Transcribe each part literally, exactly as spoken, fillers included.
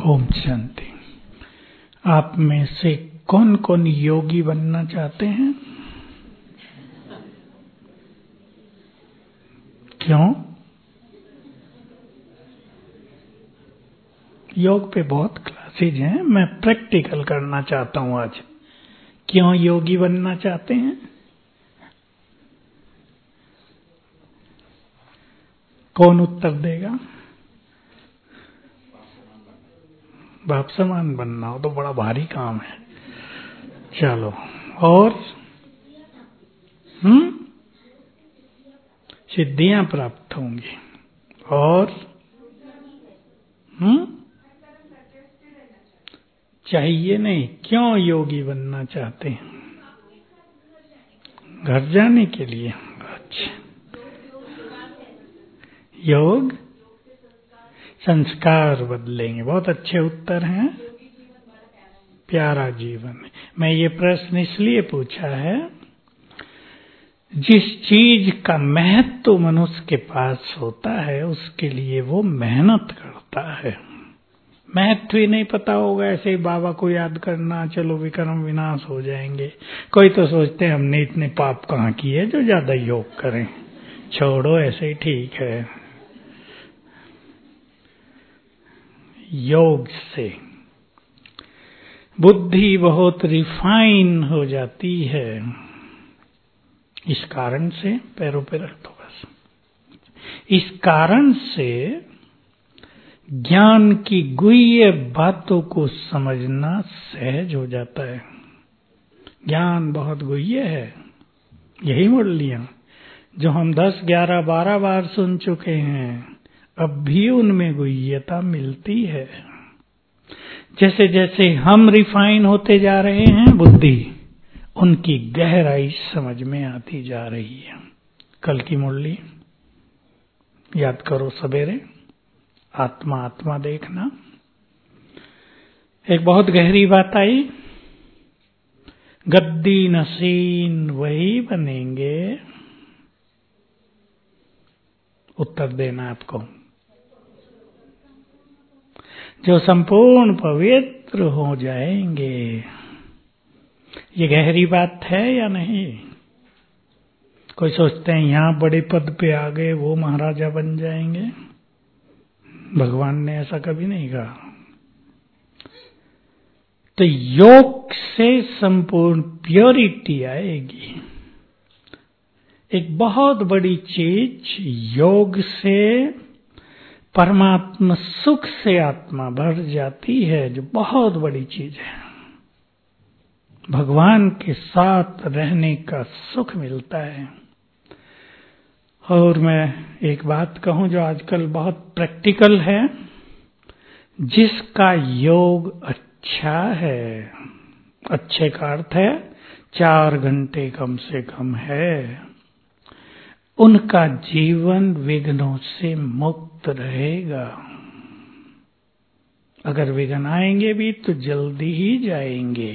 ओम शांति। आप में से कौन कौन योगी बनना चाहते हैं? क्यों? योग पे बहुत क्लासेज हैं, मैं प्रैक्टिकल करना चाहता हूं आज। क्यों योगी बनना चाहते हैं? कौन उत्तर देगा? बाप समान बनना हो तो बड़ा भारी काम है। चलो, और हम्म सिद्धियां प्राप्त होंगी। और हम्म चाहिए नहीं। क्यों योगी बनना चाहते हैं? घर जाने के लिए। अच्छा, योग संस्कार बदलेंगे। बहुत अच्छे उत्तर हैं। प्यारा जीवन। मैं ये प्रश्न इसलिए पूछा है, जिस चीज का महत्व मनुष्य के पास होता है उसके लिए वो मेहनत करता है। महत्व ही नहीं पता होगा, ऐसे ही बाबा को याद करना, चलो विक्रम विनाश हो जाएंगे। कोई तो सोचते हैं हमने इतने पाप कहाँ किए जो ज्यादा योग करें, छोड़ो ऐसे ही ठीक है। योग से बुद्धि बहुत रिफाइन हो जाती है। इस कारण से पैरों पे रख दो बस। इस कारण से ज्ञान की गुह्य बातों को समझना सहज हो जाता है। ज्ञान बहुत गुह्य है। यही मुरलियां जो हम दस ग्यारह बारह बार सुन चुके हैं, अब भी उनमें गुह्यता मिलती है। जैसे जैसे हम रिफाइन होते जा रहे हैं, बुद्धि उनकी गहराई समझ में आती जा रही है। कल की मुरली याद करो सवेरे, आत्मा आत्मा देखना। एक बहुत गहरी बात आई, गद्दी नसीन वही बनेंगे। उत्तर देना आपको, जो संपूर्ण पवित्र हो जाएंगे। ये गहरी बात है या नहीं? कोई सोचते हैं यहां बड़े पद पे आ गए वो महाराजा बन जाएंगे। भगवान ने ऐसा कभी नहीं कहा। तो योग से संपूर्ण प्योरिटी आएगी। एक बहुत बड़ी चीज, योग से परमात्मा सुख से आत्मा भर जाती है, जो बहुत बड़ी चीज है। भगवान के साथ रहने का सुख मिलता है। और मैं एक बात कहूं जो आजकल बहुत प्रैक्टिकल है, जिसका योग अच्छा है, अच्छे का अर्थ है चार घंटे कम से कम है, उनका जीवन विघ्नों से मुक्त रहेगा। अगर विघ्न आएंगे भी तो जल्दी ही जाएंगे।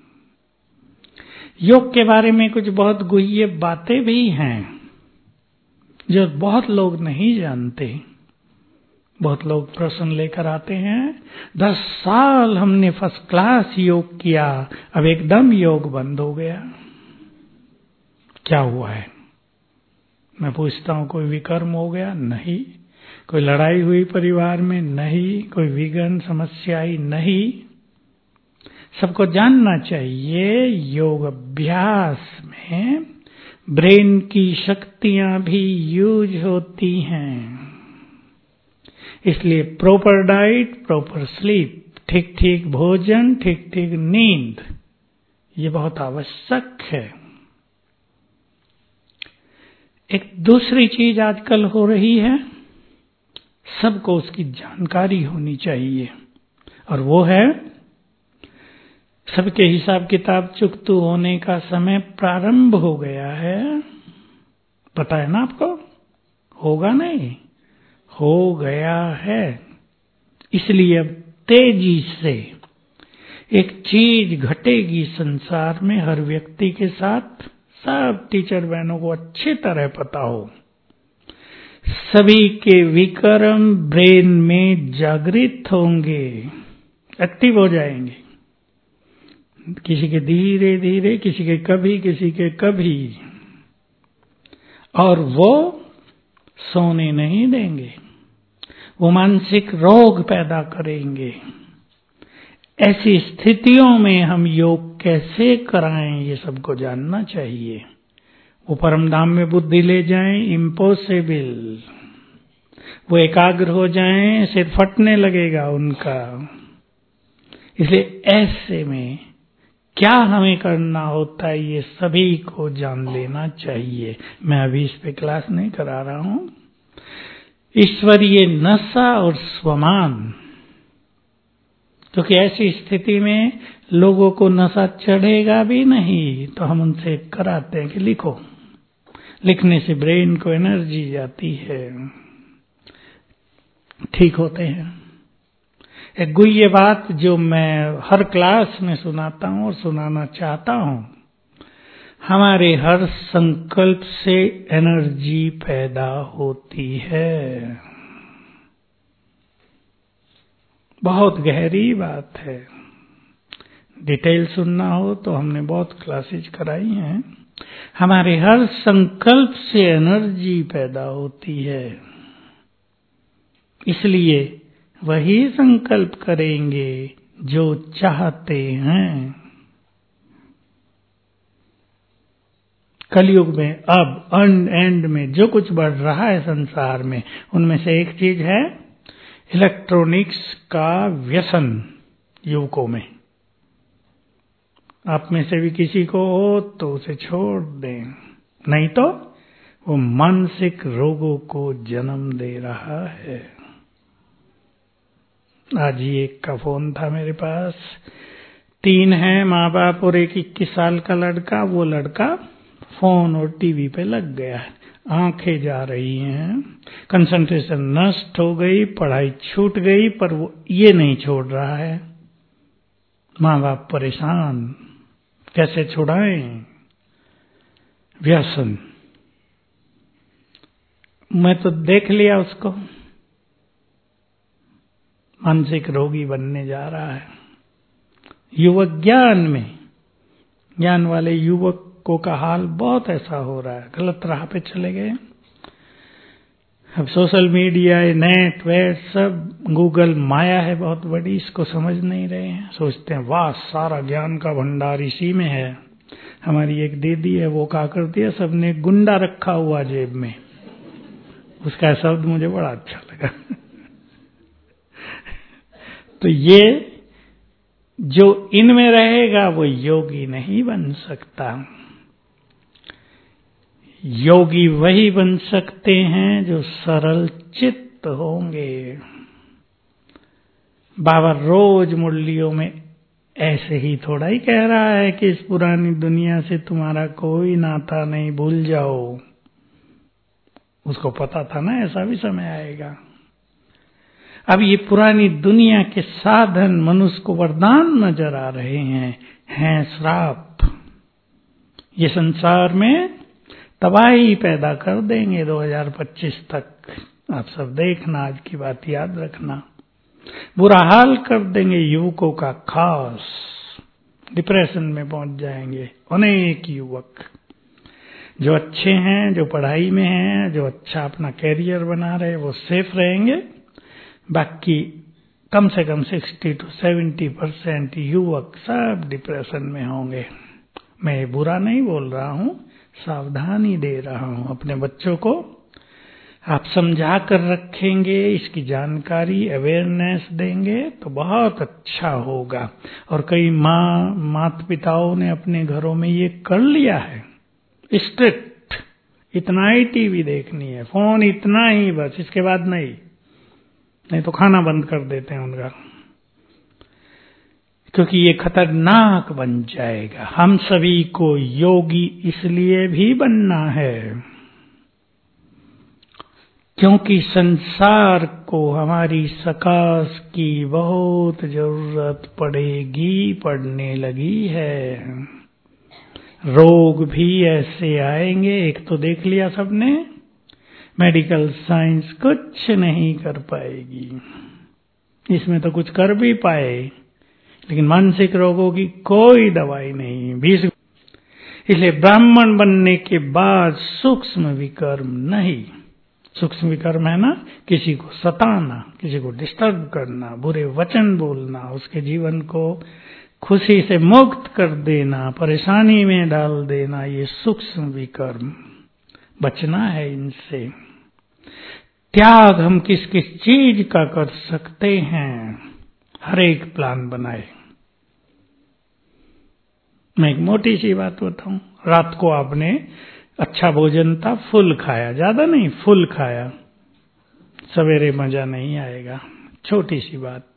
योग के बारे में कुछ बहुत गुह्य बातें भी हैं जो बहुत लोग नहीं जानते। बहुत लोग प्रश्न लेकर आते हैं, दस साल हमने फर्स्ट क्लास योग किया, अब एकदम योग बंद हो गया, क्या हुआ है? मैं पूछता हूं, कोई विकर्म हो गया? नहीं। कोई लड़ाई हुई परिवार में? नहीं। कोई विघ्न समस्या आई? नहीं। सबको जानना चाहिए, योग अभ्यास में ब्रेन की शक्तियां भी यूज होती हैं। इसलिए प्रॉपर डाइट, प्रॉपर स्लीप, ठीक ठीक भोजन, ठीक ठीक नींद, ये बहुत आवश्यक है। एक दूसरी चीज आजकल हो रही है, सबको उसकी जानकारी होनी चाहिए, और वो है सबके हिसाब किताब चुकतू होने का समय प्रारंभ हो गया है। पता है ना आपको? होगा नहीं, हो गया है। इसलिए अब तेजी से एक चीज घटेगी संसार में, हर व्यक्ति के साथ। सब टीचर बहनों को अच्छी तरह पता हो, सभी के विक्रम ब्रेन में जागृत होंगे। एक्टिव हो जाएंगे, किसी के धीरे धीरे, किसी के कभी, किसी के कभी, और वो सोने नहीं देंगे, वो मानसिक रोग पैदा करेंगे। ऐसी स्थितियों में हम योग कैसे कराएं, ये सबको जानना चाहिए। वो परम धाम में बुद्धि ले जाएं, इम्पॉसिबल। वो एकाग्र हो जाएं, सिर फटने लगेगा उनका। इसलिए ऐसे में क्या हमें करना होता है, ये सभी को जान लेना चाहिए। मैं अभी इस पे क्लास नहीं करा रहा हूं। ईश्वरीय नशा और स्वमान, क्योंकि ऐसी स्थिति में लोगों को नशा चढ़ेगा भी नहीं, तो हम उनसे कराते हैं कि लिखो। लिखने से ब्रेन को एनर्जी जाती है, ठीक होते हैं। एक गुह्य बात जो मैं हर क्लास में सुनाता हूं और सुनाना चाहता हूं, हमारे हर संकल्प से एनर्जी पैदा होती है। बहुत गहरी बात है। डिटेल सुनना हो तो हमने बहुत क्लासेज कराई हैं। हमारे हर संकल्प से एनर्जी पैदा होती है, इसलिए वही संकल्प करेंगे जो चाहते हैं। कलयुग में अब एंड में जो कुछ बढ़ रहा है संसार में, उनमें से एक चीज है इलेक्ट्रॉनिक्स का व्यसन युवकों में। आप में से भी किसी को हो तो उसे छोड़ दें, नहीं तो वो मानसिक रोगों को जन्म दे रहा है। आज ही एक का फोन था मेरे पास। तीन है माँ बाप और एक इक्कीस साल का लड़का। वो लड़का फोन और टीवी पे लग गया है, आंखें जा रही हैं, कंसंट्रेशन नष्ट हो गई, पढ़ाई छूट गई, पर वो ये नहीं छोड़ रहा है। माँ बाप परेशान, कैसे छुड़ाएं व्यसन। मैं तो देख लिया उसको, मानसिक रोगी बनने जा रहा है। युवक ज्ञान में, ज्ञान वाले युवकों का हाल बहुत ऐसा हो रहा है, गलत राह पे चले गए। अब सोशल मीडिया, नेट वेट सब, गूगल माया है बहुत बड़ी, इसको समझ नहीं रहे हैं। सोचते हैं वाह सारा ज्ञान का भंडार इसी में है। हमारी एक दीदी है, वो क्या करती है, सबने गुंडा रखा हुआ जेब में। उसका शब्द मुझे बड़ा अच्छा लगा। तो ये जो इनमें रहेगा वो योगी नहीं बन सकता। योगी वही बन सकते हैं जो सरल चित्त होंगे। बाबा रोज मुरलियों में ऐसे ही थोड़ा ही कह रहा है कि इस पुरानी दुनिया से तुम्हारा कोई नाता नहीं, भूल जाओ। उसको पता था ना ऐसा भी समय आएगा। अब ये पुरानी दुनिया के साधन मनुष्य को वरदान नजर आ रहे हैं, हैं श्राप। ये संसार में तबाही पैदा कर देंगे दो हज़ार पच्चीस तक। आप सब देखना, आज की बात याद रखना। बुरा हाल कर देंगे युवकों का, खास डिप्रेशन में पहुंच जाएंगे अनेक युवक। जो अच्छे हैं, जो पढ़ाई में हैं, जो अच्छा अपना कैरियर बना रहे, वो सेफ रहेंगे। बाकी कम से कम साठ टू सत्तर परसेंट युवक सब डिप्रेशन में होंगे। मैं बुरा नहीं बोल रहा हूं, सावधानी दे रहा हूं अपने बच्चों को। आप समझा कर रखेंगे, इसकी जानकारी, अवेयरनेस देंगे तो बहुत अच्छा होगा। और कई माँ माता पिताओं ने अपने घरों में ये कर लिया है स्ट्रिक्ट, इतना ही टीवी देखनी है, फोन इतना ही, बस इसके बाद नहीं, नहीं तो खाना बंद कर देते हैं उनका, क्योंकि ये खतरनाक बन जाएगा। हम सभी को योगी इसलिए भी बनना है क्योंकि संसार को हमारी सकाश की बहुत जरूरत पड़ेगी, पड़ने लगी है। रोग भी ऐसे आएंगे, एक तो देख लिया सबने, मेडिकल साइंस कुछ नहीं कर पाएगी। इसमें तो कुछ कर भी पाए लेकिन मानसिक रोगों की कोई दवाई नहीं। बीस इसलिए ब्राह्मण बनने के बाद सूक्ष्म विकर्म नहीं। सूक्ष्म विकर्म है ना, किसी को सताना, किसी को डिस्टर्ब करना, बुरे वचन बोलना, उसके जीवन को खुशी से मुक्त कर देना, परेशानी में डाल देना, ये सूक्ष्म विकर्म। बचना है इनसे। त्याग हम किस किस चीज का कर सकते हैं, हर एक प्लान बनाए। मैं एक मोटी सी बात बताऊं। रात को आपने अच्छा भोजन था, फुल खाया, ज्यादा नहीं, फुल खाया, सवेरे मजा नहीं आएगा। छोटी सी बात।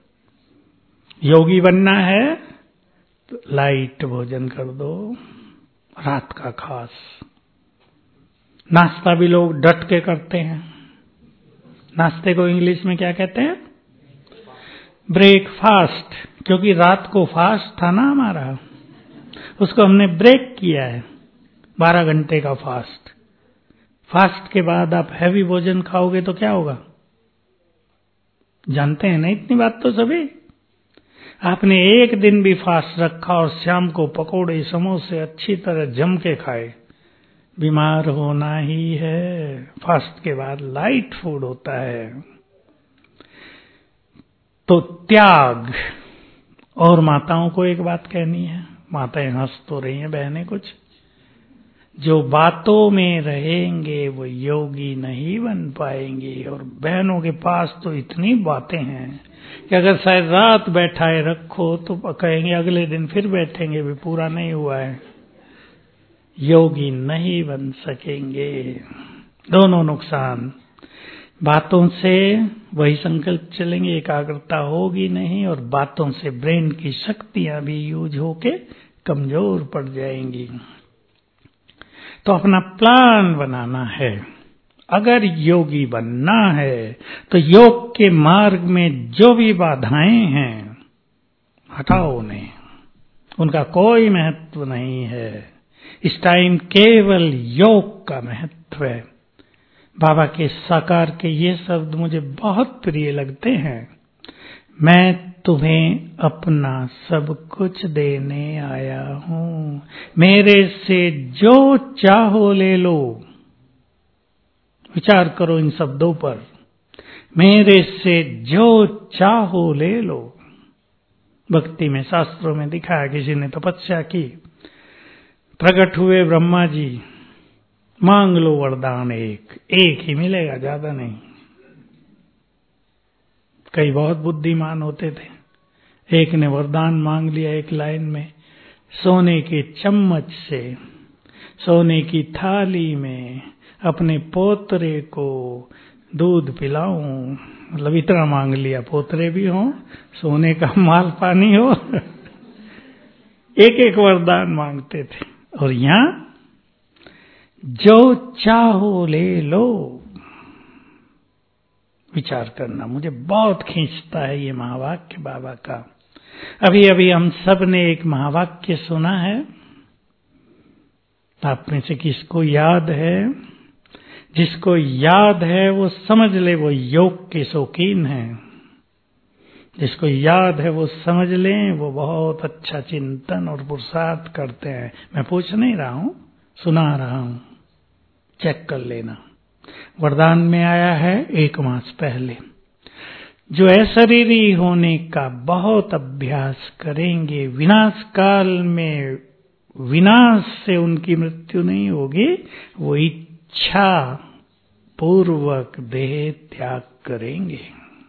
योगी बनना है तो लाइट भोजन कर दो, रात का खास। नाश्ता भी लोग डट के करते हैं। नाश्ते को इंग्लिश में क्या कहते हैं? ब्रेकफास्ट। क्योंकि रात को फास्ट था ना हमारा, उसको हमने ब्रेक किया है। बारह घंटे का फास्ट। फास्ट के बाद आप हैवी भोजन खाओगे तो क्या होगा? जानते हैं ना इतनी बात तो सभी। आपने एक दिन भी फास्ट रखा और शाम को पकोड़े समोसे अच्छी तरह जम के खाए, बीमार होना ही है। फास्ट के बाद लाइट फूड होता है। तो त्याग। और माताओं को एक बात कहनी है, माताएं हंस तो रही हैं बहनें कुछ। जो बातों में रहेंगे वो योगी नहीं बन पाएंगे। और बहनों के पास तो इतनी बातें हैं कि अगर शायद रात बैठाए रखो तो कहेंगे अगले दिन फिर बैठेंगे, भी पूरा नहीं हुआ है। योगी नहीं बन सकेंगे। दोनों नुकसान। बातों से वही संकल्प चलेंगे, एकाग्रता होगी नहीं, और बातों से ब्रेन की शक्तियां भी यूज होके कमजोर पड़ जाएंगी। तो अपना प्लान बनाना है। अगर योगी बनना है तो योग के मार्ग में जो भी बाधाएं हैं हटाओ उन्हें, उनका कोई महत्व नहीं है। इस टाइम केवल योग का महत्व है। बाबा के साकार के ये शब्द मुझे बहुत प्रिय लगते हैं। मैं तुम्हें अपना सब कुछ देने आया हूं, मेरे से जो चाहो ले लो। विचार करो इन शब्दों पर। मेरे से जो चाहो ले लो। भक्ति में, शास्त्रों में दिखाया, किसी ने तपस्या की, प्रकट हुए ब्रह्मा जी, मांग लो वरदान एक, एक ही मिलेगा, ज्यादा नहीं। कई बहुत बुद्धिमान होते थे। एक ने वरदान मांग लिया एक लाइन में, सोने के चम्मच से, सोने की थाली में अपने पोतरे को दूध पिलाऊं। मतलब इतना मांग लिया, पोतरे भी हो, सोने का माल पानी हो। एक एक वरदान मांगते थे। और यहां जो चाहो ले लो। विचार करना मुझे बहुत खींचता है ये महावाक्य बाबा का। अभी अभी हम सब ने एक महावाक्य सुना है, आप में से किसको याद है? जिसको याद है वो समझ ले वो योग के शौकीन है। जिसको याद है वो समझ लें वो बहुत अच्छा चिंतन और पुरुषार्थ करते हैं। मैं पूछ नहीं रहा हूं, सुना रहा हूं, चेक कर लेना। वरदान में आया है एक मास पहले, जो अशरीरी होने का बहुत अभ्यास करेंगे, विनाश काल में विनाश से उनकी मृत्यु नहीं होगी, वो इच्छा पूर्वक देह त्याग करेंगे।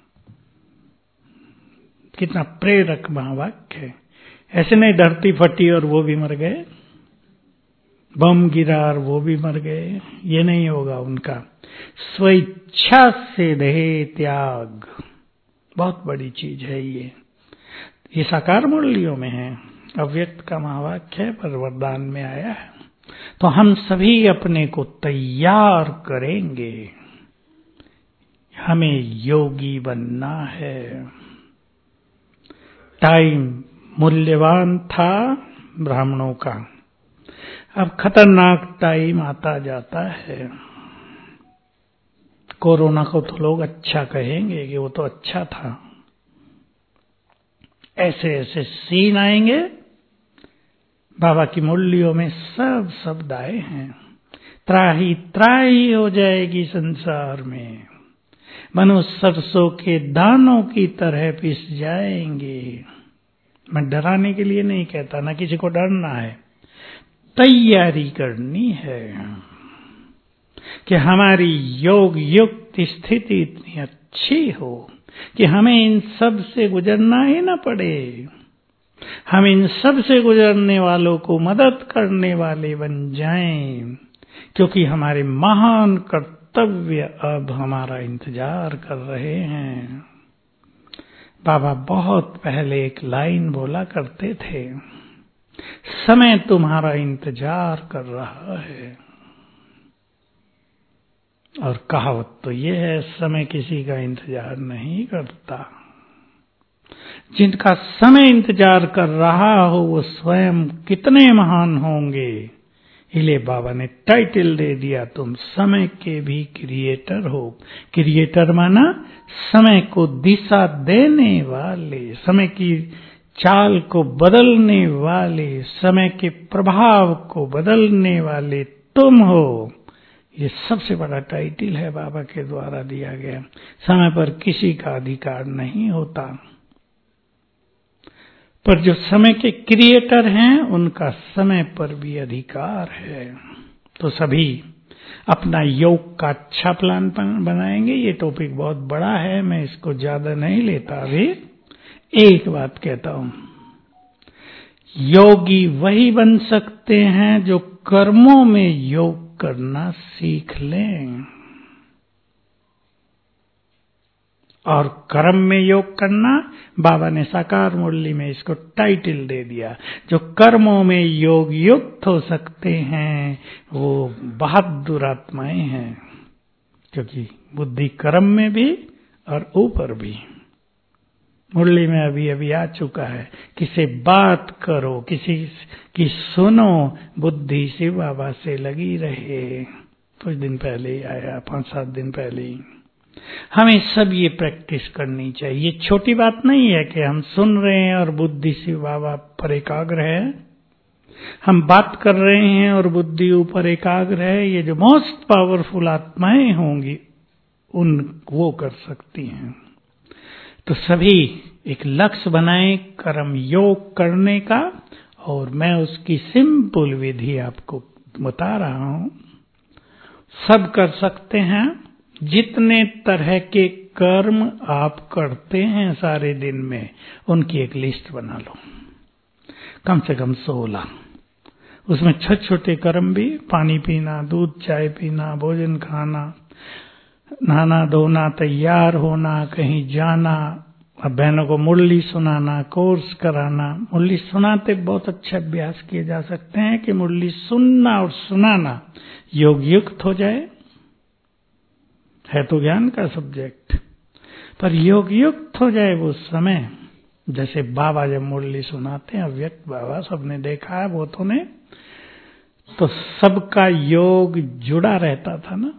कितना प्रेरक महावाक्य है। ऐसे नहीं धरती फटी और वो भी मर गए, बम गिरा और वो भी मर गए, ये नहीं होगा उनका। स्वेच्छा से देह त्याग बहुत बड़ी चीज है। ये ये साकार मुरलियों में है, अव्यक्त का महावाक्य है, पर वरदान में आया है। तो हम सभी अपने को तैयार करेंगे। हमें योगी बनना है। टाइम मूल्यवान था ब्राह्मणों का, अब खतरनाक टाइम आता जाता है। कोरोना को तो लोग अच्छा कहेंगे कि वो तो अच्छा था। ऐसे ऐसे सीन आएंगे। बाबा की मुरलियों में सब शब्द आए हैं। त्राही त्राही हो जाएगी संसार में, मनुष्य सरसों के दानों की तरह पिस जाएंगे। मैं डराने के लिए नहीं कहता, ना किसी को डरना है, तैयारी करनी है कि हमारी योग युक्त स्थिति इतनी अच्छी हो कि हमें इन सब से गुजरना ही ना पड़े। हम इन सब से गुजरने वालों को मदद करने वाले बन जाएं, क्योंकि हमारे महान कर्तव्य अब हमारा इंतजार कर रहे हैं। बाबा बहुत पहले एक लाइन बोला करते थे, समय तुम्हारा इंतजार कर रहा है। और कहावत तो ये है, समय किसी का इंतजार नहीं करता। जिनका समय इंतजार कर रहा हो वो स्वयं कितने महान होंगे। इसलिए बाबा ने टाइटल दे दिया, तुम समय के भी क्रिएटर हो। क्रिएटर माना समय को दिशा देने वाले, समय की चाल को बदलने वाले, समय के प्रभाव को बदलने वाले तुम हो। ये सबसे बड़ा टाइटल है बाबा के द्वारा दिया गया। समय पर किसी का अधिकार नहीं होता, पर जो समय के क्रिएटर हैं उनका समय पर भी अधिकार है। तो सभी अपना योग का अच्छा प्लान बनाएंगे। ये टॉपिक बहुत बड़ा है, मैं इसको ज्यादा नहीं लेता। अभी एक बात कहता हूं, योगी वही बन सकते हैं जो कर्मों में योग करना सीख लें। और कर्म में योग करना, बाबा ने साकार मुरली में इसको टाइटल दे दिया, जो कर्मों में योग युक्त हो सकते हैं वो बहादुर आत्माएं हैं। क्योंकि बुद्धि कर्म में भी और ऊपर भी। मुरली में अभी अभी आ चुका है, किसी बात करो, किसी की सुनो, बुद्धि से बाबा से लगी रहे। कुछ दिन पहले ही आया, पांच सात दिन पहले ही। हमें सब ये प्रैक्टिस करनी चाहिए। ये छोटी बात नहीं है कि हम सुन रहे हैं और बुद्धि से बाबा पर एकाग्र है, हम बात कर रहे हैं और बुद्धि ऊपर एकाग्र है। ये जो मोस्ट पावरफुल आत्माएं होंगी उन वो कर सकती हैं। तो सभी एक लक्ष्य बनाएं कर्म योग करने का, और मैं उसकी सिंपल विधि आपको बता रहा हूं। सब कर सकते हैं। जितने तरह के कर्म आप करते हैं सारे दिन में, उनकी एक लिस्ट बना लो, कम से कम सोलह। उसमें छोटे छोटे कर्म भी, पानी पीना, दूध चाय पीना, भोजन खाना, नहाना धोना, तैयार होना, कहीं जाना, अब बहनों को मुरली सुनाना, कोर्स कराना। मुरली सुनाते बहुत अच्छे अभ्यास किए जा सकते हैं कि मुरली सुनना और सुनाना योग युक्त हो जाए। है तो ज्ञान का सब्जेक्ट, पर योग युक्त हो जाए वो समय। जैसे बाबा जब मुरली सुनाते हैं, अव्यक्त बाबा, सबने देखा है बहुतों ने, तो सबका योग जुड़ा रहता था ना,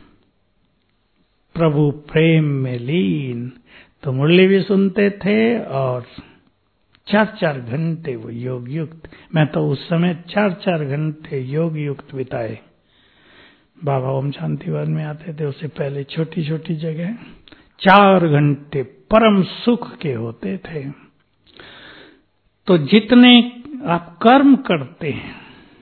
प्रभु प्रेम में लीन। तो मुरली भी सुनते थे और चार चार घंटे वो योग युक्त। मैं तो उस समय चार चार घंटे योग युक्त बिताए। बाबा ओम शांतिवन में आते थे, उससे पहले छोटी छोटी जगह चार घंटे परम सुख के होते थे। तो जितने आप कर्म करते हैं,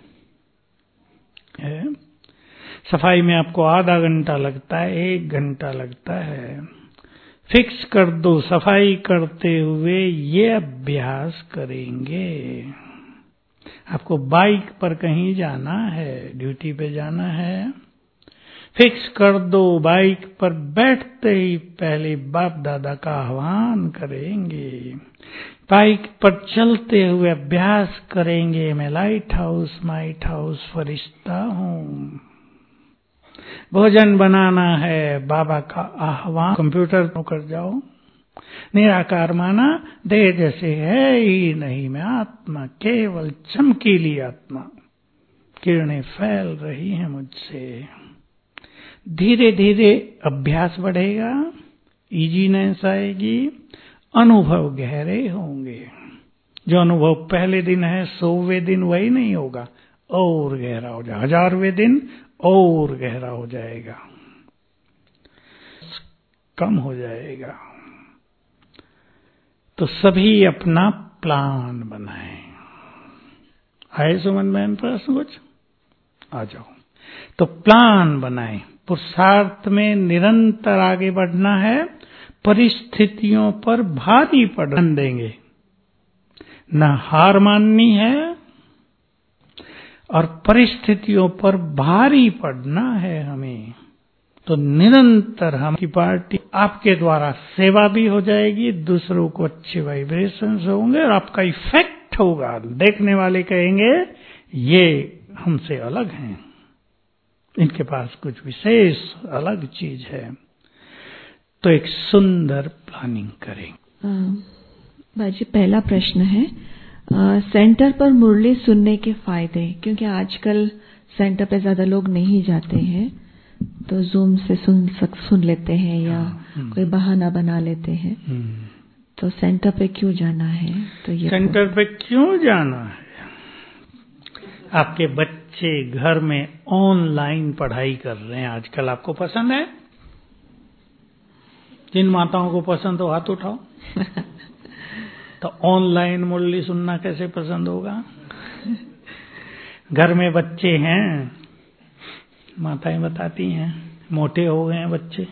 है? सफाई में आपको आधा घंटा लगता है, एक घंटा लगता है, फिक्स कर दो। सफाई करते हुए ये अभ्यास करेंगे। आपको बाइक पर कहीं जाना है, ड्यूटी पे जाना है, फिक्स कर दो। बाइक पर बैठते ही पहले बाप दादा का आह्वान करेंगे। बाइक पर चलते हुए अभ्यास करेंगे, मैं लाइट हाउस माइट हाउस फरिश्ता हूँ। भोजन बनाना है, बाबा का आह्वान। कंप्यूटर तो कर जाओ, निराकार माना देह जैसे है ही नहीं, मैं आत्मा, केवल चमकीली आत्मा, किरणें फैल रही हैं मुझसे। धीरे धीरे अभ्यास बढ़ेगा, इजीनेस आएगी, अनुभव गहरे होंगे। जो अनुभव पहले दिन है सौवें दिन वही नहीं होगा, और गहरा हो जाएगा, हजारवें दिन और गहरा हो जाएगा, कम हो जाएगा। तो सभी अपना प्लान बनाएं। आए समझ में प्रश्न कुछ? आ जाओ। तो प्लान बनाएं। पुरुषार्थ में निरंतर आगे बढ़ना है, परिस्थितियों पर भारी पड़न देंगे, न हार माननी है और परिस्थितियों पर भारी पड़ना है हमें। तो निरंतर हम की पार्टी आपके द्वारा सेवा भी हो जाएगी, दूसरों को अच्छे वाइब्रेशंस होंगे और आपका इफेक्ट होगा। देखने वाले कहेंगे ये हमसे अलग हैं, इनके पास कुछ विशेष अलग चीज है। तो एक सुंदर प्लानिंग करें। बाजी, पहला प्रश्न है, आ, सेंटर पर मुरली सुनने के फायदे, क्योंकि आजकल सेंटर पे ज्यादा लोग नहीं जाते हैं, तो जूम से सुन सक सुन लेते हैं या कोई बहाना बना लेते हैं। तो सेंटर पे क्यों जाना है? तो ये सेंटर पे क्यों जाना है? आपके बच्चे घर में ऑनलाइन पढ़ाई कर रहे हैं आजकल, आपको पसंद है? जिन माताओं को पसंद हो हाथ उठाओ। तो ऑनलाइन मुरली सुनना कैसे पसंद होगा? घर में बच्चे हैं, माताएं बताती हैं मोटे हो गए हैं बच्चे,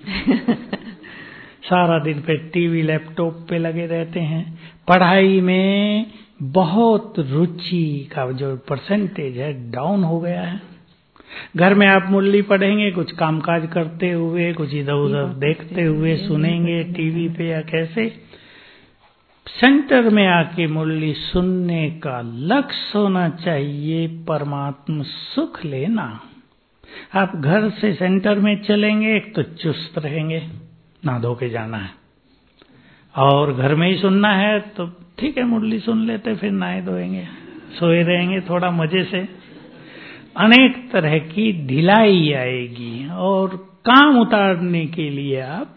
सारा दिन पे टीवी लैपटॉप पे लगे रहते हैं, पढ़ाई में बहुत रुचि का जो परसेंटेज है डाउन हो गया है। घर में आप मुरली पढ़ेंगे, कुछ कामकाज करते हुए, कुछ इधर उधर देखते हुए सुनेंगे टीवी पे या कैसे। सेंटर में आके मुरली सुनने का लक्ष्य होना चाहिए परमात्म सुख लेना। आप घर से सेंटर में चलेंगे, एक तो चुस्त रहेंगे, ना धो के जाना है, और घर में ही सुनना है तो ठीक है मुरली सुन लेते, फिर नहाए धोएंगे, सोए रहेंगे थोड़ा मजे से। अनेक तरह की ढिलाई आएगी और काम उतारने के लिए आप,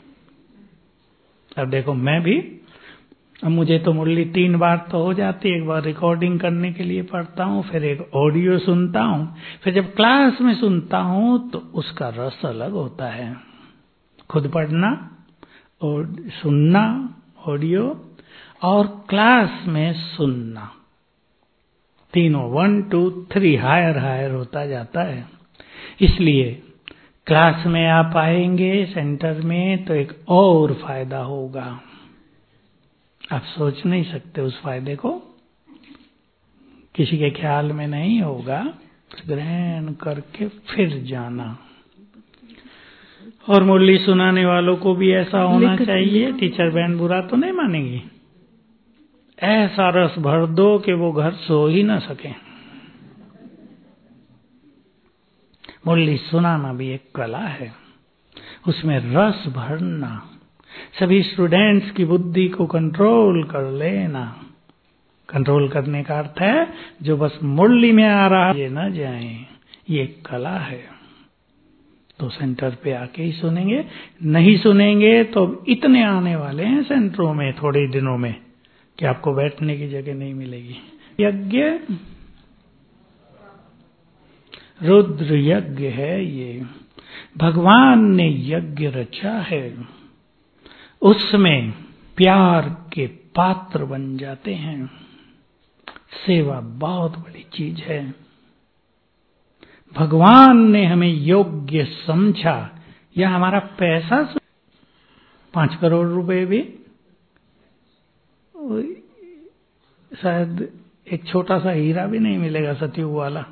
अब देखो मैं भी, अब मुझे तो मुरली तीन बार तो हो जाती है। एक बार रिकॉर्डिंग करने के लिए पढ़ता हूँ, फिर एक ऑडियो सुनता हूँ, फिर जब क्लास में सुनता हूँ तो उसका रस अलग होता है। खुद पढ़ना और सुनना ऑडियो और क्लास में सुनना, तीनों one two three higher higher होता जाता है। इसलिए क्लास में आप आएंगे सेंटर में तो एक और फायदा होगा, आप सोच नहीं सकते उस फायदे को, किसी के ख्याल में नहीं होगा। ग्रहण करके फिर जाना। और मुरली सुनाने वालों को भी ऐसा होना चाहिए, टीचर बहन बुरा तो नहीं मानेगी, ऐसा रस भर दो कि वो घर सो ही ना सके। मुरली सुनाना भी एक कला है, उसमें रस भरना, सभी स्टूडेंट्स की बुद्धि को कंट्रोल कर लेना। कंट्रोल करने का अर्थ है जो बस मुरली में आ रहा ये न जाए, ये कला है। तो सेंटर पे आके ही सुनेंगे, नहीं सुनेंगे तो इतने आने वाले हैं सेंटरों में थोड़े दिनों में कि आपको बैठने की जगह नहीं मिलेगी। यज्ञ रुद्र यज्ञ है, ये भगवान ने यज्ञ रचा है, उसमें प्यार के पात्र बन जाते हैं। सेवा बहुत बड़ी चीज है, भगवान ने हमें योग्य समझा। या हमारा पैसा पांच करोड़ रुपए भी शायद एक छोटा सा हीरा भी नहीं मिलेगा सतयुग वाला,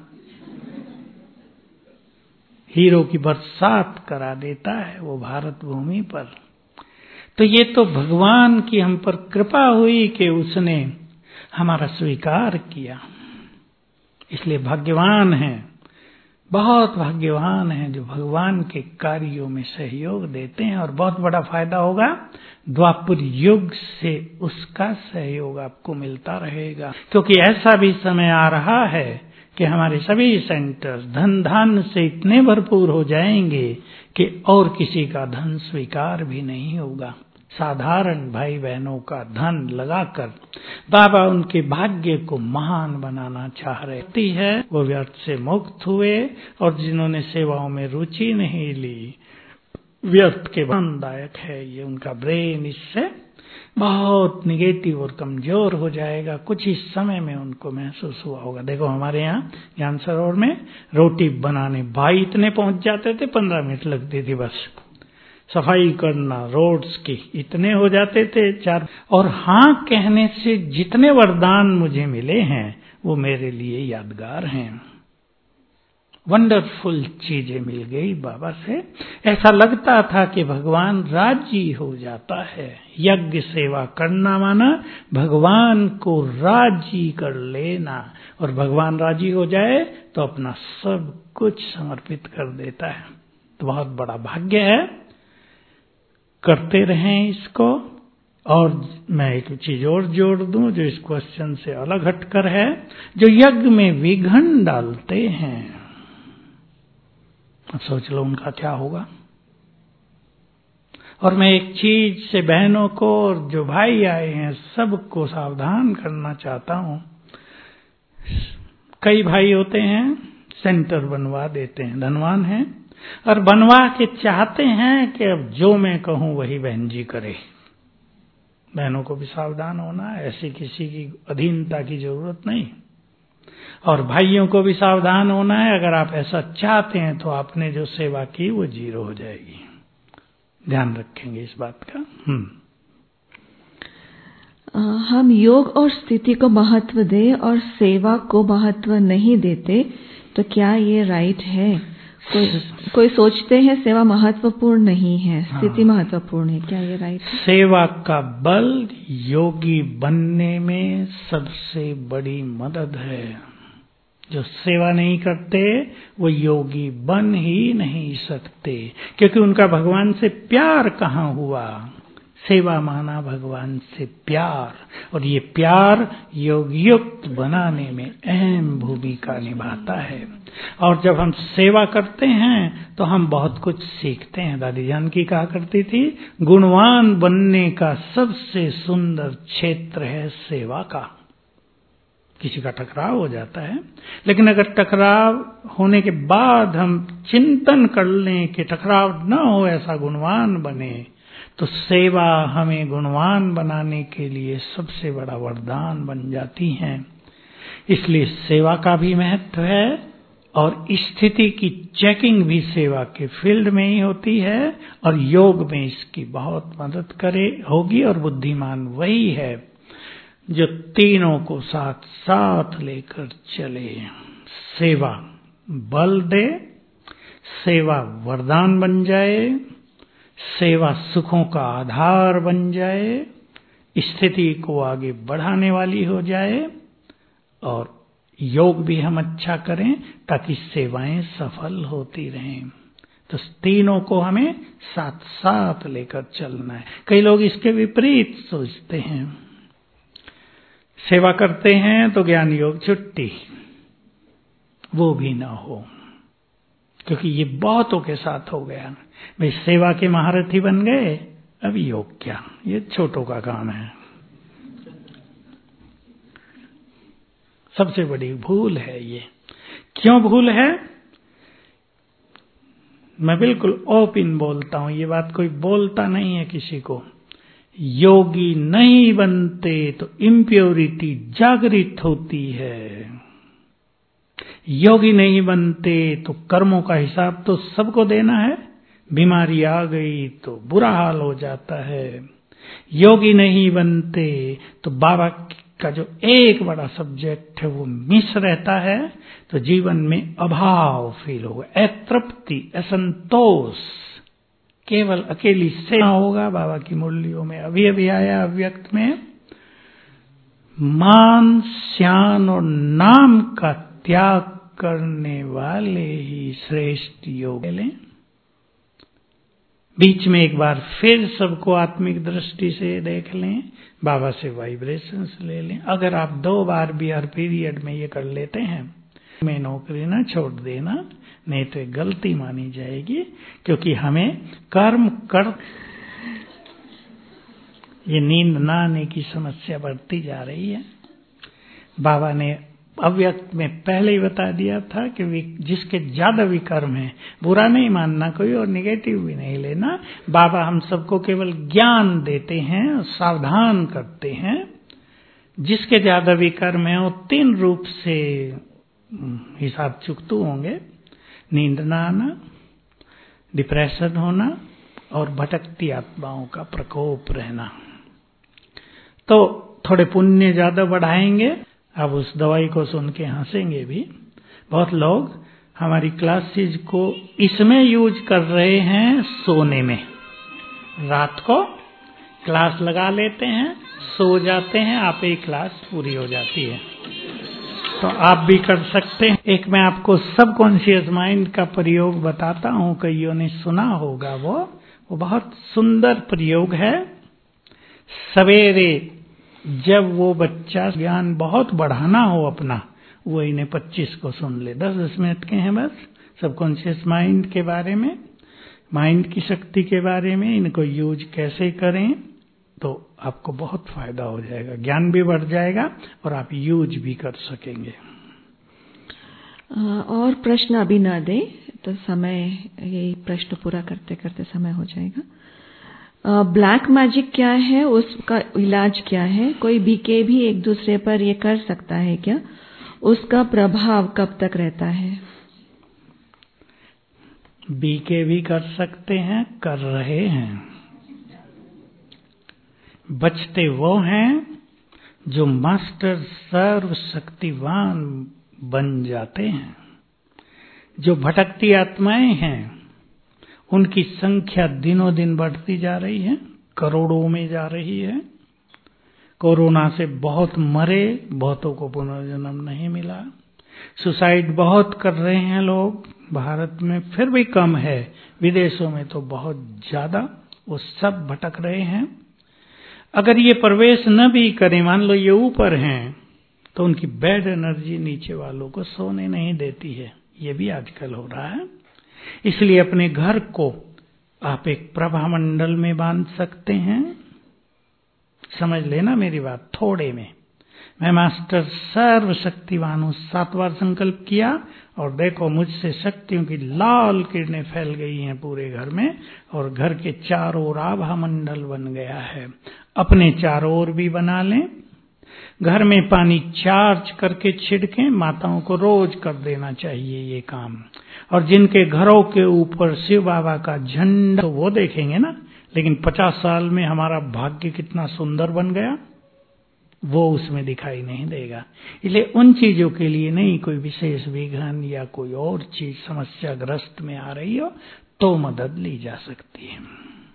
हीरो की बरसात करा देता है वो भारत भूमि पर। तो ये तो भगवान की हम पर कृपा हुई कि उसने हमारा स्वीकार किया, इसलिए भाग्यवान हैं, बहुत भाग्यवान हैं जो भगवान के कार्यों में सहयोग देते हैं। और बहुत बड़ा फायदा होगा, द्वापर युग से उसका सहयोग आपको मिलता रहेगा, क्योंकि ऐसा भी समय आ रहा है कि हमारे सभी सेंटर धन धान से इतने भरपूर हो जाएंगे कि और किसी का धन स्वीकार भी नहीं होगा, साधारण भाई बहनों का धन लगाकर बाबा उनके भाग्य को महान बनाना चाह रही है, वो व्यर्थ से मुक्त हुए, और जिन्होंने सेवाओं में रुचि नहीं ली, व्यर्थ के आनंददायक है ये। उनका ब्रेन इससे बहुत निगेटिव और कमजोर हो जाएगा। कुछ ही समय में उनको महसूस हुआ होगा। देखो हमारे यहाँ ज्ञान सरोवर में रोटी बनाने भाई इतने पहुंच जाते थे, पंद्रह मिनट लगती थी बस। सफाई करना रोड्स की इतने हो जाते थे चार। और हाँ कहने से जितने वरदान मुझे मिले हैं वो मेरे लिए यादगार हैं। वंडरफुल चीजें मिल गई बाबा से। ऐसा लगता था कि भगवान राजी हो जाता है। यज्ञ सेवा करना माना भगवान को राजी कर लेना, और भगवान राजी हो जाए तो अपना सब कुछ समर्पित कर देता है। तो बहुत बड़ा भाग्य है, करते रहें इसको। और मैं एक चीज और जोड़ दूं जो इस क्वेश्चन से अलग हटकर है, जो यज्ञ में विघ्न डालते हैं, अब सोच लो उनका क्या होगा। और मैं एक चीज से बहनों को और जो भाई आए हैं सबको सावधान करना चाहता हूं। कई भाई होते हैं सेंटर बनवा देते हैं, धनवान हैं, और बनवा के चाहते हैं कि अब जो मैं कहूं वही बहन जी करे। बहनों को भी सावधान होना, ऐसी किसी की अधीनता की जरूरत नहीं। और भाइयों को भी सावधान होना है, अगर आप ऐसा चाहते हैं तो आपने जो सेवा की वो जीरो हो जाएगी। ध्यान रखेंगे इस बात का। हम्म हम योग और स्थिति को महत्व दें और सेवा को महत्व नहीं देते, तो क्या ये राइट है? कोई कोई सोचते हैं सेवा महत्वपूर्ण नहीं है, स्थिति हाँ। महत्वपूर्ण है, क्या ये राइट है? सेवा का बल योगी बनने में सबसे बड़ी मदद है। जो सेवा नहीं करते वो योगी बन ही नहीं सकते, क्योंकि उनका भगवान से प्यार कहाँ हुआ। सेवा माना भगवान से प्यार, और ये प्यार योगयुक्त बनाने में अहम भूमिका निभाता है। और जब हम सेवा करते हैं तो हम बहुत कुछ सीखते हैं। दादी जानकी कहा करती थी, गुणवान बनने का सबसे सुंदर क्षेत्र है सेवा का। किसी का टकराव हो जाता है, लेकिन अगर टकराव होने के बाद हम चिंतन कर लें कि टकराव न हो, ऐसा गुणवान बने, तो सेवा हमें गुणवान बनाने के लिए सबसे बड़ा वरदान बन जाती है। इसलिए सेवा का भी महत्व है, और स्थिति की चेकिंग भी सेवा के फील्ड में ही होती है, और योग में इसकी बहुत मदद करे होगी। और बुद्धिमान वही है जो तीनों को साथ साथ लेकर चले। सेवा बल दे, सेवा वरदान बन जाए, सेवा सुखों का आधार बन जाए, स्थिति को आगे बढ़ाने वाली हो जाए, और योग भी हम अच्छा करें ताकि सेवाएं सफल होती रहें। तो तीनों को हमें साथ साथ लेकर चलना है। कई लोग इसके विपरीत सोचते हैं, सेवा करते हैं तो ज्ञान योग छुट्टी, वो भी ना हो, क्योंकि ये बहुतों के साथ हो गया। भाई सेवा के महारथी बन गए, अब योग क्या, ये छोटों का काम है। सबसे बड़ी भूल है ये। क्यों भूल है? मैं बिल्कुल ओपन बोलता हूं, ये बात कोई बोलता नहीं है किसी को। योगी नहीं बनते तो इम्प्योरिटी जागृत होती है। योगी नहीं बनते तो कर्मों का हिसाब तो सबको देना है, बीमारी आ गई तो बुरा हाल हो जाता है। योगी नहीं बनते तो बाबा का जो एक बड़ा सब्जेक्ट है वो मिस रहता है, तो जीवन में अभाव फील होगा, अतृप्ति, असंतोष, केवल अकेली सेवा होगा। बाबा की मुरलियों में अभी अभी आया अव्यक्त में, मान श्यान और नाम का त्याग करने वाले ही श्रेष्ठ योग लें। बीच में एक बार फिर सबको आत्मिक दृष्टि से देख लें, बाबा से वाइब्रेशंस ले लें। अगर आप दो बार भी हर पीरियड में ये कर लेते हैं, में नौकरी ना छोड़ देना, नहीं तो एक गलती मानी जाएगी, क्योंकि हमें कर्म कर ये नींद ना आने की समस्या बढ़ती जा रही है। बाबा ने अव्यक्त में पहले ही बता दिया था कि जिसके ज्यादा विकर्म है, बुरा नहीं मानना कोई और नेगेटिव भी नहीं लेना। बाबा हम सबको केवल ज्ञान देते हैं और सावधान करते हैं। जिसके ज्यादा विकर्म है वो तीन रूप से हिसाब चुकतू होंगे: नींद ना आना, डिप्रेशन होना और भटकती आत्माओं का प्रकोप रहना। तो थोड़े पुण्य ज्यादा बढ़ाएंगे। अब उस दवाई को सुन के हंसेंगे भी। बहुत लोग हमारी क्लासेज को इसमें यूज कर रहे हैं सोने में। रात को क्लास लगा लेते हैं, सो जाते हैं, आप ही क्लास पूरी हो जाती है। तो आप भी कर सकते हैं। एक मैं आपको सबकॉन्शियस माइंड का प्रयोग बताता हूं, कईयों ने सुना होगा। वो वो बहुत सुंदर प्रयोग है। सवेरे जब वो बच्चा ज्ञान बहुत बढ़ाना हो अपना, वो इन्हें पच्चीस को सुन ले। दस दस मिनट के हैं बस, सबकॉन्शियस माइंड के बारे में, माइंड की शक्ति के बारे में, इनको यूज कैसे करें, तो आपको बहुत फायदा हो जाएगा, ज्ञान भी बढ़ जाएगा और आप यूज भी कर सकेंगे। और प्रश्न अभी ना दे तो समय, यही प्रश्न पूरा करते करते समय हो जाएगा। ब्लैक मैजिक क्या है, उसका इलाज क्या है? कोई बीके भी एक दूसरे पर ये कर सकता है क्या? उसका प्रभाव कब तक रहता है? बीके भी कर सकते हैं, कर रहे हैं। बचते वो हैं जो मास्टर सर्वशक्तिवान बन जाते हैं। जो भटकती आत्माएं हैं उनकी संख्या दिनों दिन बढ़ती जा रही है, करोड़ों में जा रही है। कोरोना से बहुत मरे, बहुतों को पुनर्जन्म नहीं मिला। सुसाइड बहुत कर रहे हैं लोग, भारत में फिर भी कम है, विदेशों में तो बहुत ज्यादा। वो सब भटक रहे हैं। अगर ये प्रवेश न भी करें, मान लो ये ऊपर हैं, तो उनकी बैड एनर्जी नीचे वालों को सोने नहीं देती है। ये भी आजकल हो रहा है। इसलिए अपने घर को आप एक प्रभा मंडल में बांध सकते हैं। समझ लेना मेरी बात थोड़े में। मैं मास्टर सर्वशक्तिवान हूं, सात बार संकल्प किया और देखो मुझसे शक्तियों की लाल किरणें फैल गई हैं पूरे घर में, और घर के चारों ओर आभा मंडल बन गया है। अपने चारों ओर भी बना लें। घर में पानी चार्ज करके छिड़कें। माताओं को रोज कर देना चाहिए ये काम। और जिनके घरों के ऊपर शिव बाबा का झंडा, तो वो देखेंगे ना, लेकिन पचास साल में हमारा भाग्य कितना सुंदर बन गया, वो उसमें दिखाई नहीं देगा। इसलिए उन चीजों के लिए नहीं, कोई विशेष विघ्न या कोई और चीज समस्याग्रस्त में आ रही हो तो मदद ली जा सकती है।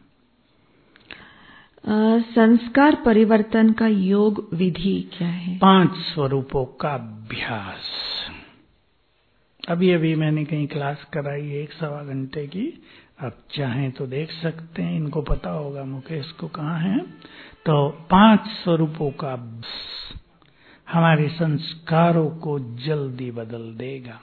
आ, संस्कार परिवर्तन का योग विधि क्या है? पांच स्वरूपों का अभ्यास। अभी अभी मैंने कहीं क्लास कराई एक सवा घंटे की, आप चाहें तो देख सकते हैं। इनको पता होगा मुकेश को कहाँ है। तो पांच स्वरूपों का हमारे संस्कारों को जल्दी बदल देगा।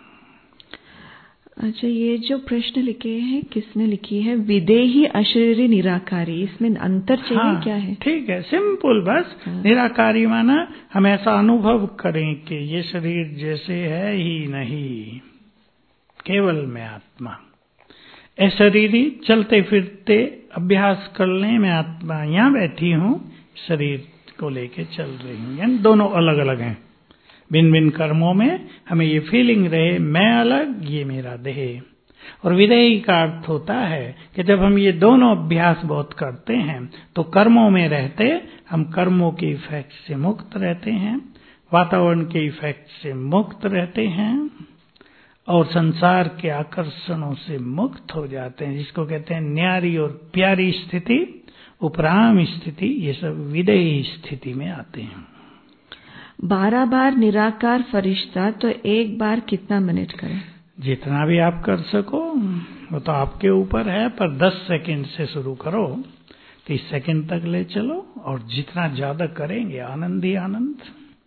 अच्छा, ये जो प्रश्न लिखे हैं किसने लिखी है? विदेही, अशरीरी, निराकारी, इसमें अंतर चाहिए? हाँ, क्या है? ठीक है, सिंपल बस। हाँ। निराकारी माना हम ऐसा अनुभव करें कि ये शरीर जैसे है ही नहीं, केवल मैं आत्मा। अशरीरी, चलते फिरते अभ्यास कर लें, मैं आत्मा यहाँ बैठी हूँ, शरीर को लेके चल रही हूँ, यानी दोनों अलग अलग हैं। भिन्न भिन्न कर्मों में हमें ये फीलिंग रहे, मैं अलग, ये मेरा देह। और विदेही का अर्थ होता है कि जब हम ये दोनों अभ्यास बहुत करते हैं तो कर्मों में रहते हम कर्मों के इफेक्ट से मुक्त रहते हैं, वातावरण के इफेक्ट से मुक्त रहते हैं और संसार के आकर्षणों से मुक्त हो जाते हैं, जिसको कहते हैं न्यारी और प्यारी स्थिति, उपराम स्थिति। ये सब विदेही स्थिति में आते हैं। बारह बार निराकार फरिश्ता तो एक बार कितना मिनट करें? जितना भी आप कर सको, वो तो आपके ऊपर है, पर दस सेकंड से शुरू करो, तीस सेकंड तक ले चलो, और जितना ज्यादा करेंगे आनंद ही आनंद।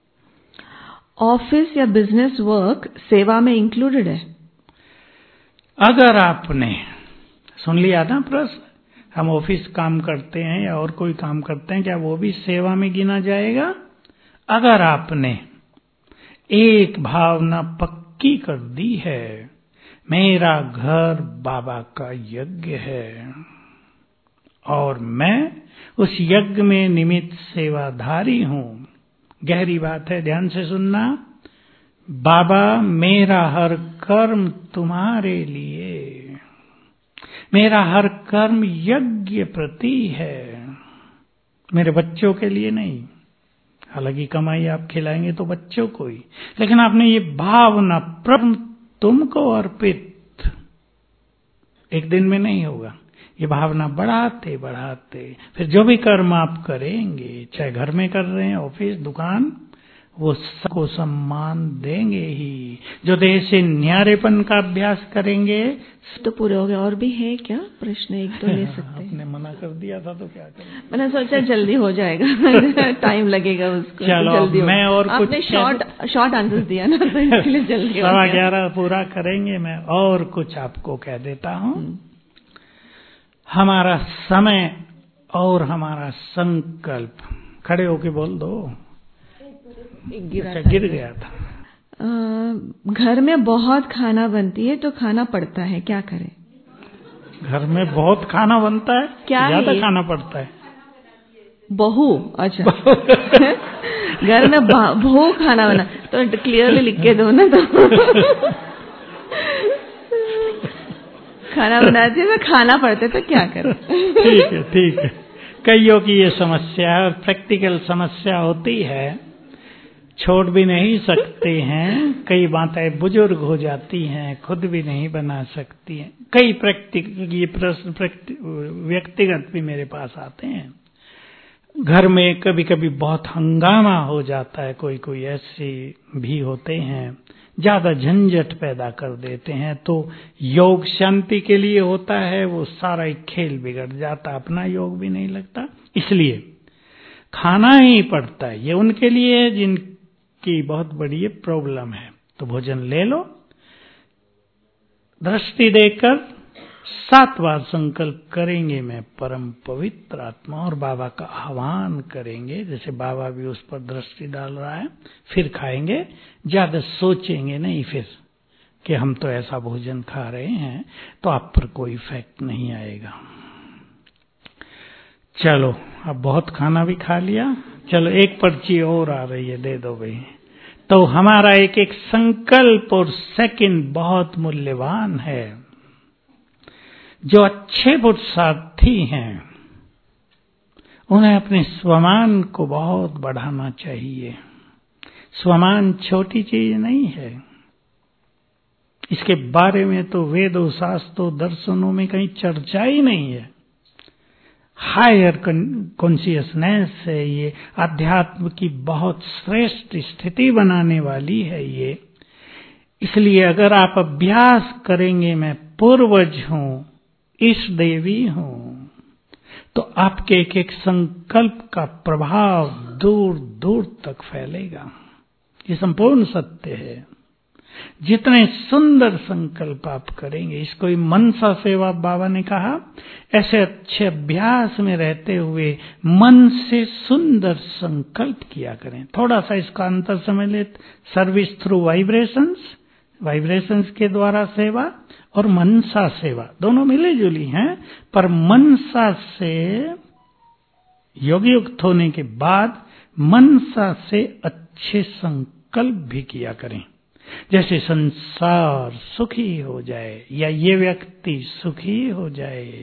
ऑफिस या बिजनेस वर्क सेवा में इंक्लूडेड है? अगर आपने सुन लिया ना प्रश्न, हम ऑफिस काम करते हैं या और कोई काम करते हैं, क्या वो भी सेवा में गिना जाएगा? अगर आपने एक भावना पक्की कर दी है, मेरा घर बाबा का यज्ञ है और मैं उस यज्ञ में निमित्त सेवाधारी हूं। गहरी बात है, ध्यान से सुनना। बाबा, मेरा हर कर्म तुम्हारे लिए, मेरा हर कर्म यज्ञ प्रति है, मेरे बच्चों के लिए नहीं। हालांकि कमाई आप खिलाएंगे तो बच्चों को ही, लेकिन आपने ये भावना प्रभु तुमको अर्पित, एक दिन में नहीं होगा। ये भावना बढ़ाते बढ़ाते फिर जो भी कर्म आप करेंगे, चाहे घर में कर रहे हैं, ऑफिस, दुकान, वो सबको सम्मान देंगे ही। जो देह से न्यारेपन का अभ्यास करेंगे तो पूरे हो गए। और भी है क्या प्रश्न? एक तो ले सकते हैं। आपने मना कर दिया था तो क्या करें? मैंने सोचा जल्दी हो जाएगा, टाइम लगेगा उसको। चलो तो जल्दी मैं और आपने कुछ शॉर्ट शॉर्ट आंसर दिया ना, तो इसलिए जल्दी हो सवा गया। ग्यारह पूरा करेंगे। मैं और कुछ आपको कह देता हूँ। हमारा समय और हमारा संकल्प, खड़े होके बोल दो। एक गिरा अच्छा, था। गिर गया था। आ, घर में बहुत खाना बनती है तो खाना पड़ता है, क्या करें? घर में बहुत खाना बनता है, क्या ज्यादा है? खाना पड़ता है। बहू, अच्छा। घर में बहू खाना बना तो क्लियरली लिख के दो ना। तो खाना बनाती है तो खाना पड़ता है तो क्या करें? ठीक है, ठीक है। कईयों की ये समस्या है और प्रैक्टिकल समस्या होती है, छोड़ भी नहीं सकते हैं। कई बातें बुजुर्ग हो जाती हैं, खुद भी नहीं बना सकती हैं। कई प्रैक्टिकल ये प्रश्न व्यक्तिगत भी मेरे पास आते हैं। घर में कभी कभी बहुत हंगामा हो जाता है, कोई कोई ऐसे भी होते हैं ज्यादा झंझट पैदा कर देते हैं, तो योग शांति के लिए होता है, वो सारा एक खेल बिगड़ जाता, अपना योग भी नहीं लगता। इसलिए खाना ही पड़ता है। ये उनके लिए है जिनकी बहुत बड़ी प्रॉब्लम है। तो भोजन ले लो, दृष्टि देकर सात बार संकल्प करेंगे, मैं परम पवित्र आत्मा, और बाबा का आह्वान करेंगे, जैसे बाबा भी उस पर दृष्टि डाल रहा है। फिर खाएंगे, ज्यादा सोचेंगे नहीं फिर कि हम तो ऐसा भोजन खा रहे हैं, तो आप पर कोई इफेक्ट नहीं आएगा। चलो, अब बहुत खाना भी खा लिया। चलो, एक पर्ची और आ रही है, दे दो भाई। तो हमारा एक एक संकल्प और सेकंड बहुत मूल्यवान है। जो अच्छे पुरुषार्थी हैं उन्हें अपने स्वमान को बहुत बढ़ाना चाहिए। स्वमान छोटी चीज नहीं है। इसके बारे में तो वेदों, शास्त्रों, दर्शनों में कहीं चर्चा ही नहीं है। हायर कॉन्शियसनेस है ये, अध्यात्म की बहुत श्रेष्ठ स्थिति बनाने वाली है ये। इसलिए अगर आप अभ्यास करेंगे, मैं पूर्वज हूं, ईश देवी हूं, तो आपके एक एक संकल्प का प्रभाव दूर दूर तक फैलेगा। ये संपूर्ण सत्य है। जितने सुंदर संकल्प आप करेंगे, इसको ही मनसा सेवा बाबा ने कहा, ऐसे अच्छे अभ्यास में रहते हुए मन से सुंदर संकल्प किया करें। थोड़ा सा इसका अंतर समझ ले। सर्विस थ्रू वाइब्रेशंस, वाइब्रेशंस के द्वारा सेवा, और मनसा सेवा दोनों मिली जुली हैं। पर मनसा से योगी युक्त होने के बाद मनसा से अच्छे संकल्प भी किया करें, जैसे संसार सुखी हो जाए या ये व्यक्ति सुखी हो जाए,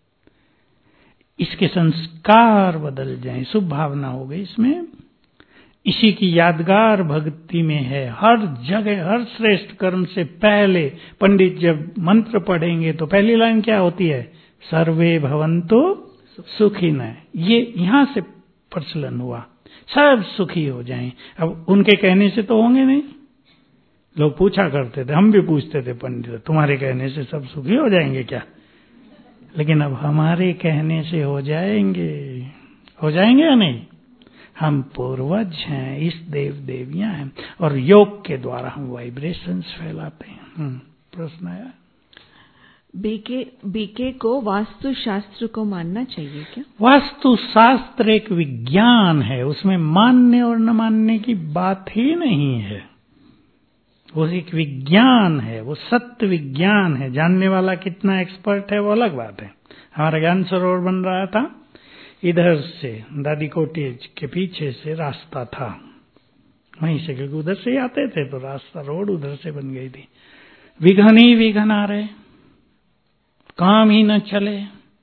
इसके संस्कार बदल जाएं, शुभ भावना हो गई इसमें। इसी की यादगार भक्ति में है। हर जगह, हर श्रेष्ठ कर्म से पहले पंडित जब मंत्र पढ़ेंगे तो पहली लाइन क्या होती है? सर्वे भवन्तु सुखिनः। ये यहां से प्रचलन हुआ, सब सुखी हो जाएं। अब उनके कहने से तो होंगे नहीं। लोग पूछा करते थे, हम भी पूछते थे पंडित, तुम्हारे कहने से सब सुखी हो जाएंगे क्या? लेकिन अब हमारे कहने से हो जाएंगे। हो जाएंगे या नहीं? हम पूर्वज हैं, इस देव देवियां हैं, और योग के द्वारा हम वाइब्रेशंस फैलाते हैं। प्रश्न आया? बीके बीके को वास्तु शास्त्र को मानना चाहिए क्या? वास्तु शास्त्र एक विज्ञान है, उसमें मानने और न मानने की बात ही नहीं है। वो एक विज्ञान है, वो सत्य विज्ञान है। जानने वाला कितना एक्सपर्ट है वो अलग बात है। हमारा ज्ञान सरोवर बन रहा था, इधर से दादी कोटेज के पीछे से रास्ता था, वहीं से, क्योंकि उधर से ही आते थे तो रास्ता रोड उधर से बन गई थी। विघन ही विघन आ रहे, काम ही न चले।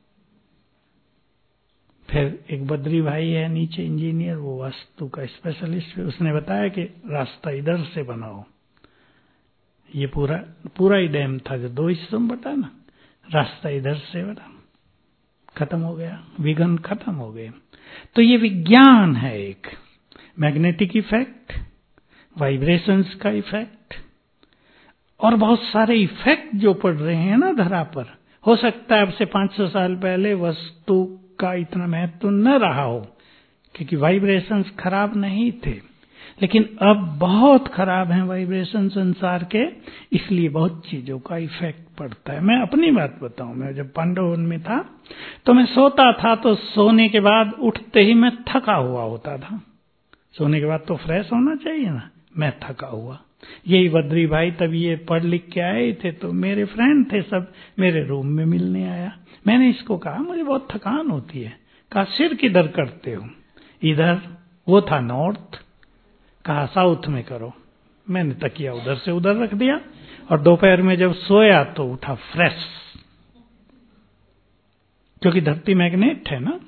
फिर एक बद्री भाई है नीचे इंजीनियर, वो वास्तु का स्पेशलिस्ट है, उसने बताया कि रास्ता इधर से बनाओ। ये पूरा पूरा ही डैम था जो दो हिस्सों में बटा ना, रास्ता इधर से बना, खत्म हो गया, विघन खत्म हो गए। तो ये विज्ञान है, एक मैग्नेटिक इफेक्ट, वाइब्रेशंस का इफेक्ट, और बहुत सारे इफेक्ट जो पड़ रहे हैं ना धरा पर। हो सकता है अब से पांच सौ साल पहले वस्तु का इतना महत्व न रहा हो, क्योंकि वाइब्रेशंस खराब नहीं थे, लेकिन अब बहुत खराब हैं वाइब्रेशन संसार के, इसलिए बहुत चीजों का इफेक्ट पड़ता है। मैं अपनी बात बताऊं, मैं जब पांडव में था तो मैं सोता था, तो सोने के बाद उठते ही मैं थका हुआ होता था। सोने के बाद तो फ्रेश होना चाहिए ना, मैं थका हुआ। यही बद्री भाई तब ये पढ़ लिख के आए थे, तो मेरे फ्रेंड थे सब, मेरे रूम में मिलने आया। मैंने इसको कहा मुझे बहुत थकान होती है। कहा सिर किधर करते हो? इधर। वो था नॉर्थ। कहा साउथ में करो। मैंने तकिया उधर से उधर रख दिया, और दोपहर में जब सोया तो उठा फ्रेश, क्योंकि धरती मैग्नेट है ना।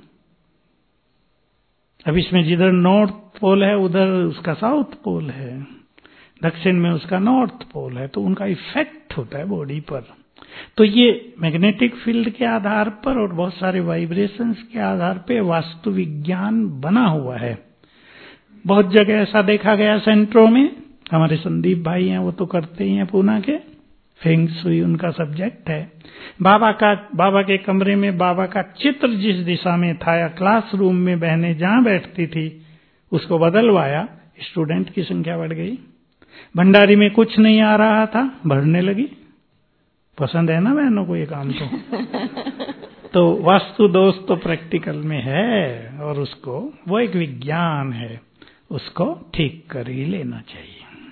अब इसमें जिधर नॉर्थ पोल है उधर उसका साउथ पोल है, दक्षिण में उसका नॉर्थ पोल है, तो उनका इफेक्ट होता है बॉडी पर। तो ये मैग्नेटिक फील्ड के आधार पर और बहुत सारे वाइब्रेशंस के आधार पे वास्तु विज्ञान बना हुआ है। बहुत जगह ऐसा देखा गया सेंटरों में, हमारे संदीप भाई हैं वो तो करते ही हैं, पूना के फेंग शुई उनका सब्जेक्ट है। बाबा का बाबा के कमरे में बाबा का चित्र जिस दिशा में था, या क्लासरूम में बहनें जहां बैठती थी उसको बदलवाया, स्टूडेंट की संख्या बढ़ गई। भंडारी में कुछ नहीं आ रहा था, भरने लगी। पसंद है ना बहनों को ये काम तो तो वास्तु दोष तो प्रैक्टिकल में है, और उसको वो एक विज्ञान है, उसको ठीक कर ही लेना चाहिए।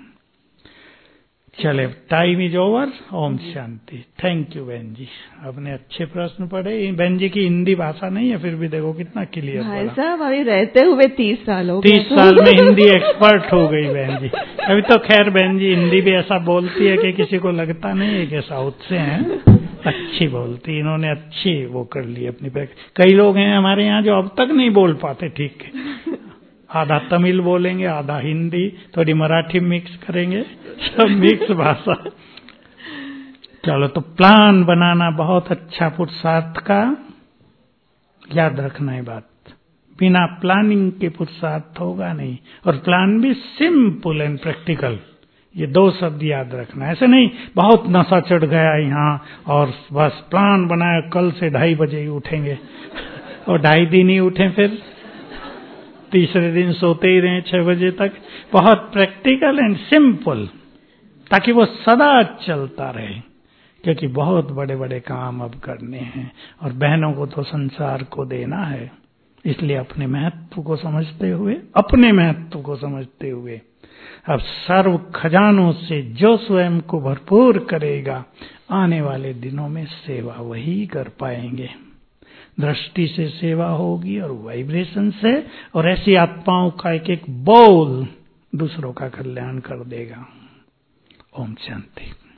चले, टाइम इज ओवर। ओम शांति। थैंक यू बहन जी, आपने अच्छे प्रश्न पढ़े। बहन जी की हिंदी भाषा नहीं है, फिर भी देखो कितना क्लियर भाई साहब अभी रहते हुए तीस साल हो गए, तीस साल में हिंदी एक्सपर्ट हो गई बहन जी। अभी तो खैर बहन जी हिंदी भी ऐसा बोलती है कि किसी को लगता नहीं है कि साउथ से हैं, अच्छी बोलती। इन्होंने अच्छी वो कर ली अपनी बैग। कई लोग हैं हमारे यहाँ जो अब तक नहीं बोल पाते ठीक, आधा तमिल बोलेंगे, आधा हिंदी, थोड़ी मराठी मिक्स करेंगे, सब मिक्स भाषा। चलो, तो प्लान बनाना बहुत अच्छा पुरुषार्थ का, याद रखना है बात। बिना प्लानिंग के पुरुषार्थ होगा नहीं, और प्लान भी सिंपल एंड प्रैक्टिकल, ये दो शब्द याद रखना। ऐसे नहीं बहुत नशा चढ़ गया यहाँ और बस प्लान बनाया कल से ढाई बजे ही उठेंगे और ढाई दिन ही उठे, फिर तीसरे दिन सोते ही रहे छह बजे तक। बहुत प्रैक्टिकल एंड सिंपल, ताकि वो सदा चलता रहे, क्योंकि बहुत बड़े बड़े काम अब करने हैं और बहनों को तो संसार को देना है। इसलिए अपने महत्व को समझते हुए अपने महत्व को समझते हुए अब सर्व खजानों से जो स्वयं को भरपूर करेगा, आने वाले दिनों में सेवा वही कर पाएंगे। दृष्टि से सेवा होगी और वाइब्रेशन से, और ऐसी आत्माओं का एक एक बोल दूसरों का कल्याण कर देगा। ओम शांति।